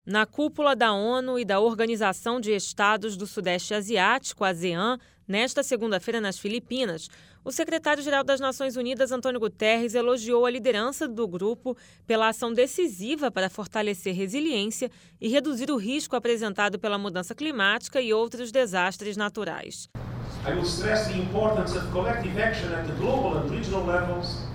Na cúpula da ONU e da Organização de Estados do Sudeste Asiático, ASEAN, nesta segunda-feira nas Filipinas, o secretário-geral das Nações Unidas, Antônio Guterres, elogiou a liderança do grupo pela ação decisiva para fortalecer resiliência e reduzir o risco apresentado pela mudança climática e outros desastres naturais. I will stress the importance of collective action at the global and regional levels.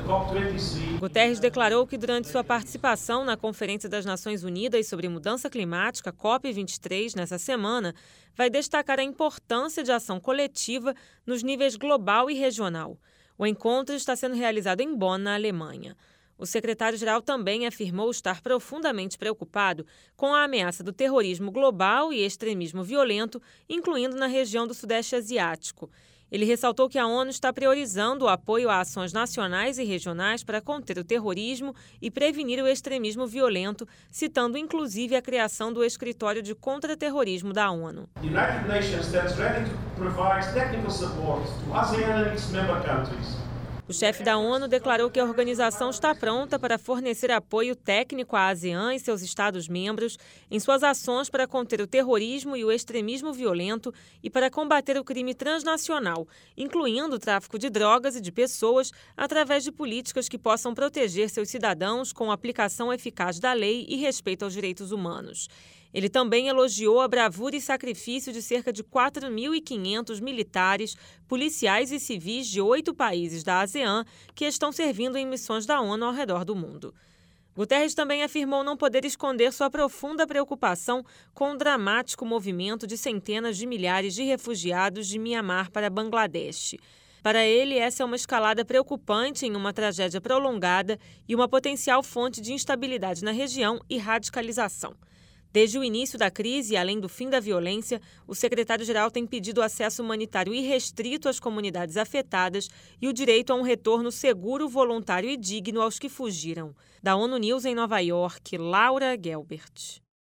Guterres declarou que durante sua participação na Conferência das Nações Unidas sobre Mudança Climática, COP23, nessa semana, vai destacar a importância de ação coletiva nos níveis global e regional. O encontro está sendo realizado em Bonn, na Alemanha. O secretário-geral também afirmou estar profundamente preocupado com a ameaça do terrorismo global e extremismo violento, incluindo na região do Sudeste Asiático. Ele ressaltou que a ONU está priorizando o apoio a ações nacionais e regionais para conter o terrorismo e prevenir o extremismo violento, citando inclusive a criação do Escritório de Contra-Terrorismo da ONU. The United Nations stands ready to provide technical support to ASEAN and its member countries. O chefe da ONU declarou que a organização está pronta para fornecer apoio técnico à ASEAN e seus Estados-membros em suas ações para conter o terrorismo e o extremismo violento e para combater o crime transnacional, incluindo o tráfico de drogas e de pessoas, através de políticas que possam proteger seus cidadãos com aplicação eficaz da lei e respeito aos direitos humanos. Ele também elogiou a bravura e sacrifício de cerca de 4.500 militares, policiais e civis de 8 países da ASEAN que estão servindo em missões da ONU ao redor do mundo. Guterres também afirmou não poder esconder sua profunda preocupação com o dramático movimento de centenas de milhares de refugiados de Mianmar para Bangladesh. Para ele, essa é uma escalada preocupante em uma tragédia prolongada e uma potencial fonte de instabilidade na região e radicalização. Desde o início da crise e além do fim da violência, o secretário-geral tem pedido acesso humanitário irrestrito às comunidades afetadas e o direito a um retorno seguro, voluntário e digno aos que fugiram. Da ONU News em Nova York, Laura Gelbert.